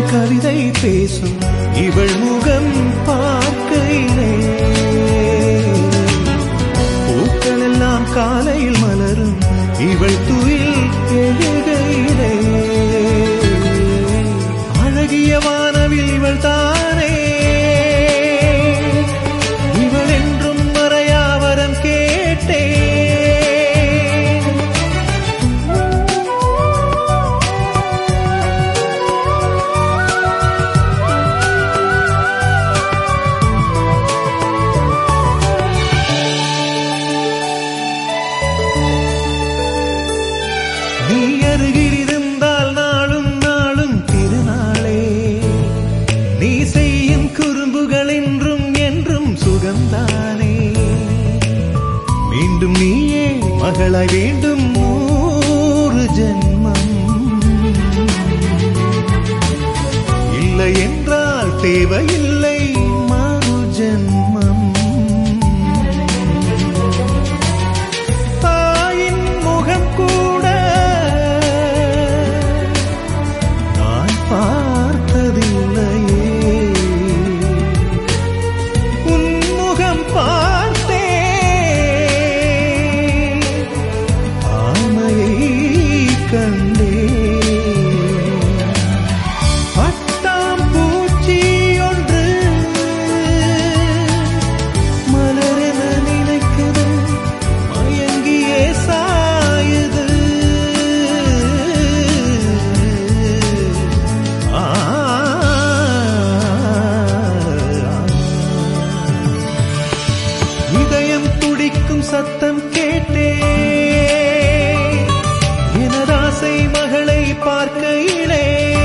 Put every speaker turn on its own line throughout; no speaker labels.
கவிதை பேசும் இவள் முகம் பார்க்கையிலே பூக்கள் எல்லாம் காலையில் மலரும் இவள் துயில் எழுகையிலே அழகிய வானவில் இவள் தானே இவள் என்றும் மறையாவரம் கேட்டே நீ அருகில் இருந்தால் நாளும் நாளும் திருநாளே நீ செய்யும் குறும்புகள் என்றும் என்றும் சுகம்தானே மீண்டும் நீயே மகளாய் வேண்டும் 100 ஜென்மம் இல்லை என்றால் தேவையில்லை மறு ஜென்மம் தாயின் முகம் கூட பார்த்ததில்லையே உன்முகம் பார்த்தே ஆமையை கண்டே பட்டாம் பூச்சி ஒன்று மலரென நினைக்குது மயங்கியே சாயுது இதயம் துடிக்கும் சத்தம் கேட்டே எனதாசை மகளை பார்க்கையிலே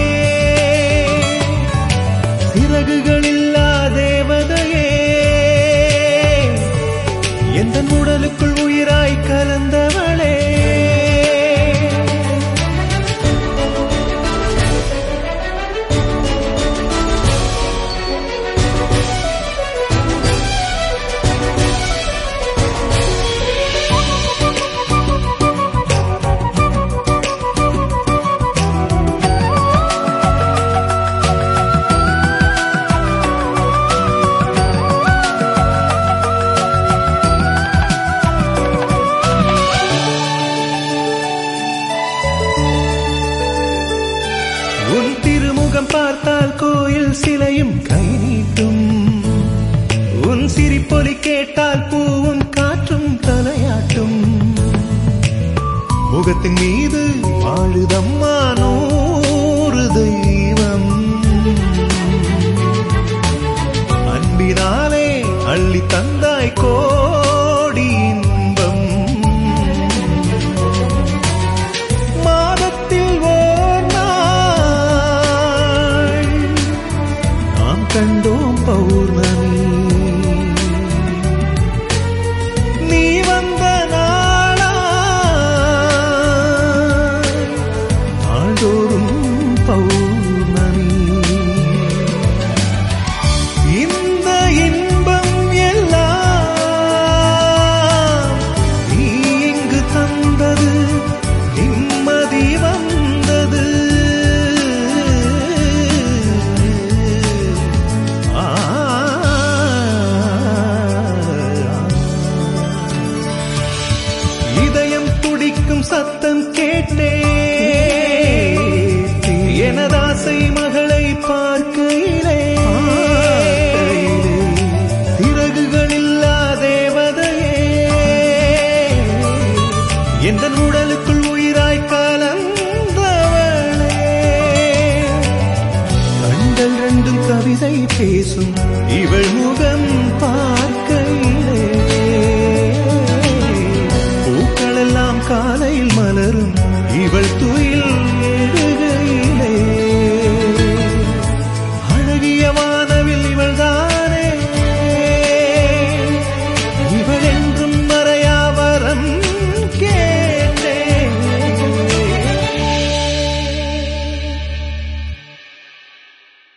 சிறகுகளில்லா தேவதையே எந்த உடலுக்குள் உயிராய் கலந்தவளே உன் திருமுகம் பார்த்தால் கோயில் சிலையும் கை நீட்டும் உன் சிரிப்பொலி கேட்டால் பூவும் காற்றும் தலையாட்டும் முகத்தின் மீது வாழுதம்மா 100 தெய்வம் அன்பினாலே அள்ளி தந்தாய் கோடி இன்பம் மாதத்தில் ஓர் நாள் நாம் கண்டோம் பௌர்ணமி நீ வந்த நாளா நாள்தோறும் பௌர்ணமி இந்த இன்பம் எல்லாம் நீ இங்கு தந்தது நிம்மதி வந்தது இதயம் துடிக்கும் சத்தம் கேட்டே எனதாசை மகளை பார்க்கையிலே சிறகுகளில்லா தேவதையே எந்த உடலுக்குள் உயிராய் கலந்தவளே கண்கள் ரெண்டும் கவிதை பேசும் இவள் முகம்